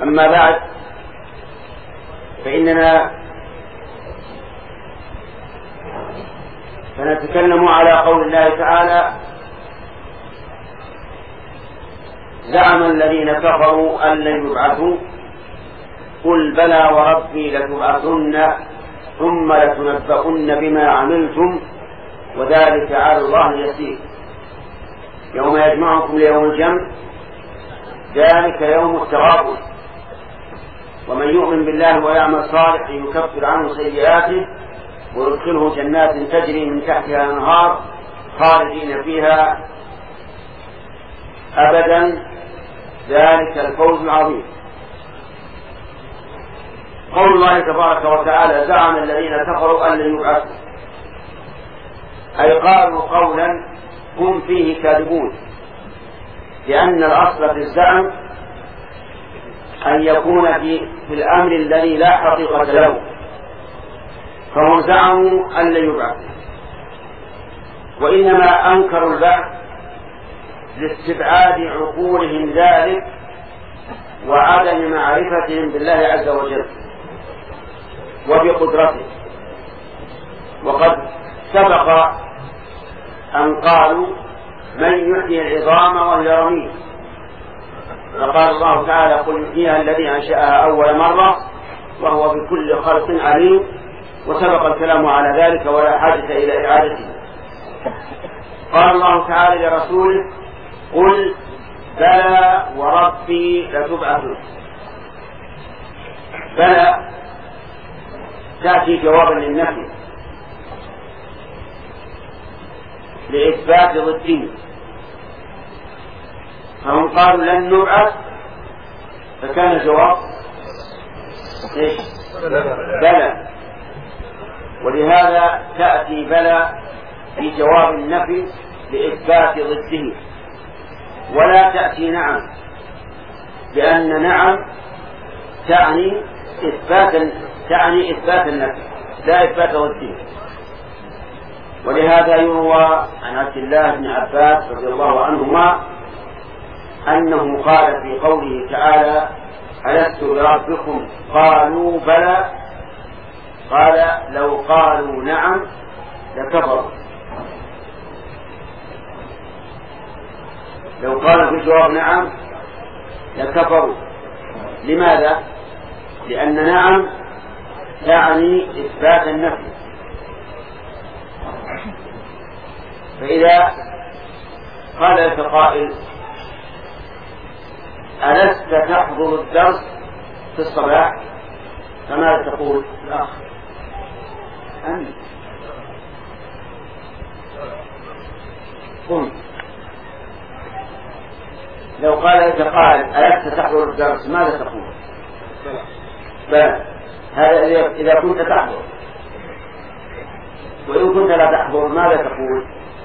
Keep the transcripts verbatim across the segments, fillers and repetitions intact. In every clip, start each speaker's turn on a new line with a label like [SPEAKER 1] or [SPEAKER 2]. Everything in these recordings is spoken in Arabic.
[SPEAKER 1] أما بعد، فإننا سنتكلم على قول الله تعالى: زعم الذين كفروا أن لن يبعثوا قل بلى وربي لتبعثن ثم لتنبؤن بما عملتم وذلك على الله يسير. يوم يجمعكم ليوم الجمع ذلك يوم التغابن، ومن يؤمن بالله ويعمل صالحا يكفر عنه سيئاته ويدخله جنات تجري من تحتها الأنهار خالدين فيها أبدا، ذلك الفوز العظيم. قول الله تبارك وتعالى: زعم الذين كفروا أن لن يبعثوا، أي قالوا قولا هم فيه كاذبون، لأن الأصل في الزعم أن يكون في, في الأمر الذي لا حقيقة له، فهم زعموا أن لن يبعثوا، وإنما أنكروا البعث لاستبعاد عقولهم ذلك وعدم معرفتهم بالله عز وجل وبقدرته. وقد سبق أن قالوا: من يحيي العظام وهي رميم؟ فقال الله تعالى: قل يحييها الذي أنشأها أول مرة وهو بكل خلق عليم. وسبق الكلام على ذلك ولا حاجة إلى إعادته. قال الله تعالى لرسوله: قل بلى وربي لتبعثن. بلى تأتي جوابا للنفي لإثبات ضده، فهم قالوا لن نبعث، فكان الجواب إيش؟ بلى. ولهذا تأتي بلى في جواب النفي لإثبات ضده، ولا تأتي نعم، لأن نعم تعني إثبات تعني إثبات النفي لا إثبات ضده. ولهذا يروى عن عبد الله بن عباس رضي الله عنهما أنه قال في قوله تعالى: ألست بربكم؟ قالوا بلى. قال: لو قالوا نعم لكفروا. لو قالوا في الجواب نعم لكفروا. لماذا؟ لأن نعم تعني إثبات النفي. فإذا قال لك قائل: ألست تحضر الدرس في الصباح؟ فماذا تقول؟ لا أنت قم. لو قال لك قائل: ألست تحضر الدرس؟ ماذا تقول؟ بلى. هذا إذا كنت تحضر. وإن كنت لا تحضر ماذا تقول؟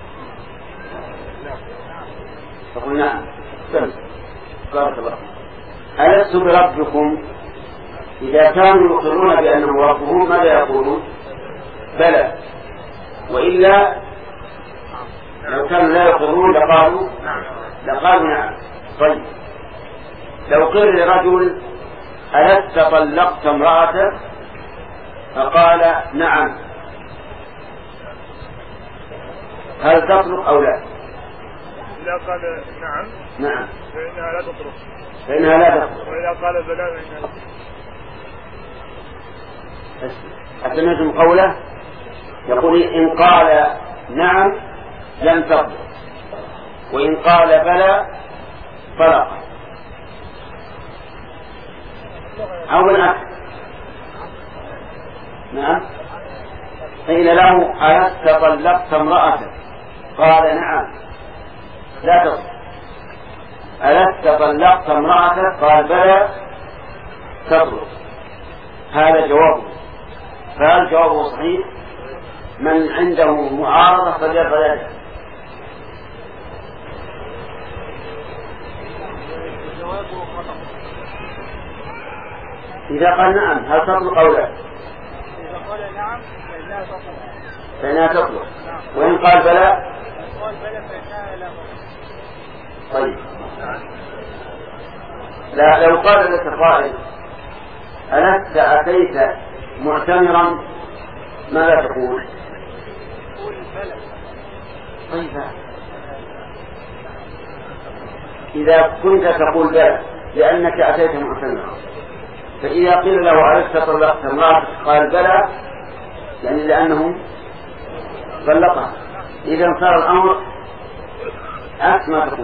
[SPEAKER 1] تقول نعم. بارك الله. ألست بربكم؟ إذا كانوا يقرون بأنه ربهم ماذا يقولون؟ بلى. وإلا لو كانوا لا يقرون لقالوا لقالوا نعم. طيب، لو قيل لرجل: ألست طلقت امرأة؟ فقال نعم، هل تطلق أو لا؟
[SPEAKER 2] إذا قال نعم
[SPEAKER 1] نعم
[SPEAKER 2] فإنها لا تطلق
[SPEAKER 1] فإنها لا تطلق
[SPEAKER 2] وإذا قال بلى فإنها لا.
[SPEAKER 1] أسمعتم قوله؟ يقول: إن قال نعم لم تطلق، وإن قال بلى طلق، أو بالعكس. نعم. قيل له: ألست طلقت امرأة؟ قال نعم، لا تصل. ألست طلقت امرأة؟ قال بلى، تطلق. هذا جوابه. فهل جوابه صحيح؟ من عنده معارضة فليرفع يده. إذا قال نعم هل تطلق أو لا؟
[SPEAKER 2] إذا قال نعم فإنها تطلق
[SPEAKER 1] فإنها تطلق. وإن قال بلى
[SPEAKER 2] قال بلى فإنها لا تطلق.
[SPEAKER 1] طيب. لا لو قال لك قائل ألست أتيت معتمرا ماذا تقول؟ طيب إذا كنت تقول بلى لأنك أتيت معتمرا، فإذا قيل له ألست طلقت امرأتك قال بلى يعني لأنه طلقها، إذا صار الأمر عكس ما تقول.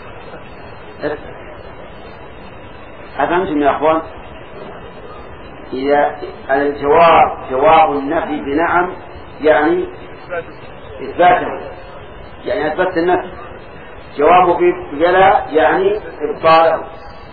[SPEAKER 1] أفهمتم يا أخوان؟ إذا الجواب جواب النفي بنعم يعني إثباته، يعني أثبت النفي. جوابه بلا يعني إبطاله.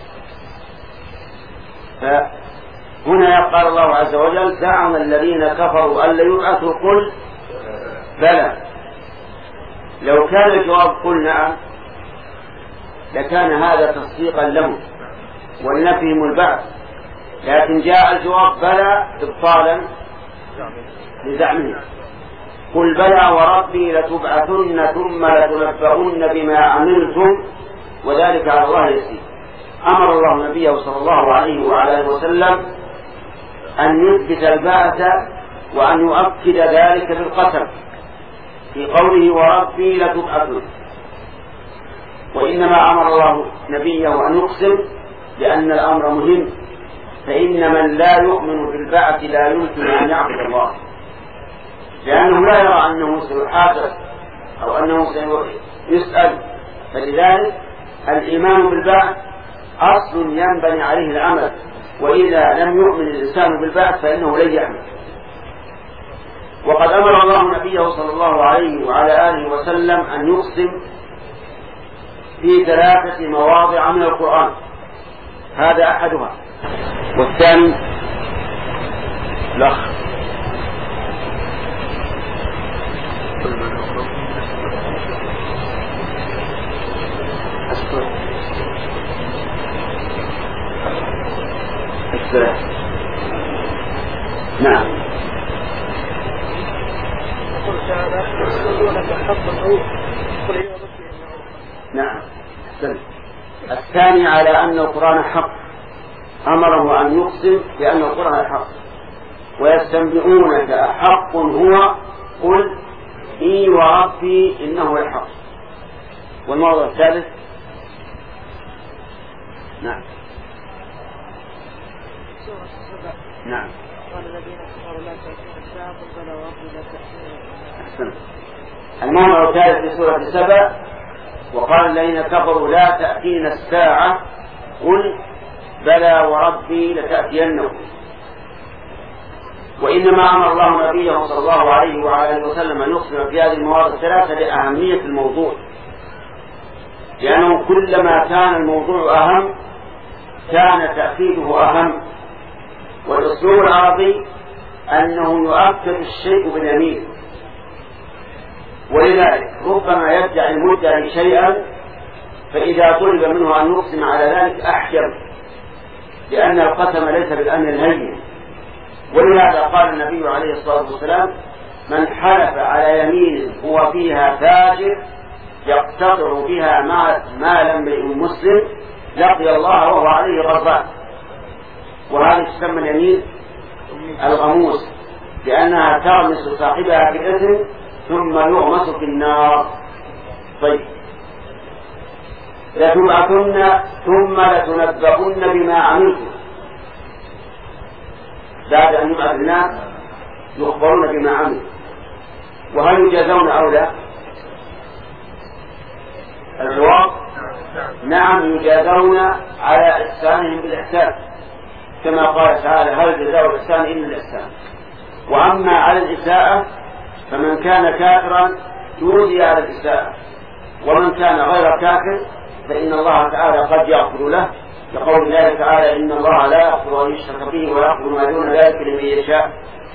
[SPEAKER 1] فهنا يقال الله عز وجل زعم الذين كفروا أن لا يبعثوا قل بلى. لو كان الجواب قل نعم لكان هذا تصديقا لهم ولنفيهم البعث، لكن جاء الجواب بلى إبطالا لزعمهم. قل بلى وربي لتبعثن ثم لتنبؤن بما عملتم وذلك على الله يسير. أمر الله نبيه صلى الله عليه وعلى آله وسلم أن يثبت البعث وأن يؤكد ذلك بالقسم في قوله وربي لتبعثن، وإنما أمر الله نبيه أن يقسم لأن الأمر مهم، فإن من لا يؤمن بالبعث لا يمكن أن يعبد الله، لأنه لا يرى أنه سيحاسب أو أنه سيسأل. فلذلك الإيمان بالبعث أصل ينبني عليه العمل، وإذا لم يؤمن الإنسان بالبعث فإنه لن يعمل. وقد أمر الله نبيه صلى الله عليه وعلى آله وسلم أن يقسم في ثلاثة مواضع من القرآن، هذا أحدها. والثاني الأخ نعم. نعم. الثاني على أن القرآن حق، أمره أن يقسم بأن القرآن حق. ويستنبئونك أحق هو قل إي وربي إنه الحق. والموضوع الثالث نعم نعم أحسن. الموضوع الثالث في سورة سبأ وقال الذين كفروا لا تأتينا الساعة قل بلى وربي لتأتينكم. وإنما أمر الله نبيه صلى الله عليه وعلى آله وسلم أن يقسم في هذه المواضع الثلاثة لأهمية الموضوع، لأنه كلما كان الموضوع أهم كان تأكيده أهم. والأسلوب العربي أنه يؤكد الشيء باليمين، ولذلك ربما يدعي المدعي شيئا فإذا طلب منه أن يقسم على ذلك أحجم، لأن القسم ليس بالأمر الهين. ولهذا قال النبي عليه الصلاة والسلام من حلف على يمين هو فيها فاجر يقتطع بها مال امرئ مسلم لقي الله وهو عليه غضبان. وهذا تسمى اليمين الغموس، لأنها تغمس صاحبها بالإثم ثم يغمس في النار. طيب لتبعثن ثم لتنبؤن بما عملتم، بعد أن يبعث الناس يخبرون بما عملوا. وهل يجازون أو لا؟ الجواب نعم يجازون على إحسانهم بالإحسان، كما قال تعالى هل جزاء الإحسان إلا الإحسان. وأما على الإساءة فمن كان كافرا يجزي على الإساءة، ومن كان غير كافر فإن الله تعالى قد يغفر له، لقول الله تعالى إن الله لا يغفر أن يشرك به ويغفر ما دون ذلك لمن يشاء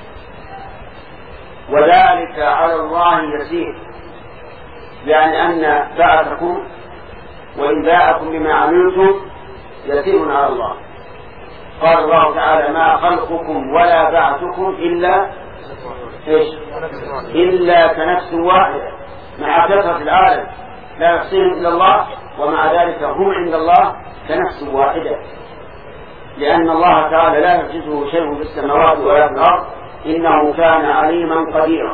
[SPEAKER 1] وذلك على الله يسير، يعني أن بعثكم وإنباءكم بما عملتم يسير على الله. قال الله تعالى ما خلقكم ولا بعثكم إلا إيش؟ إلا كنفس واحدة، مع كثرة العالم لا يحصيهم إلا الله ومع ذلك هم عند الله كنفس واحدة، لأن الله تعالى لا يعجزه شيء في السماوات ولا في الأرض، إنه كان عليما قديرا.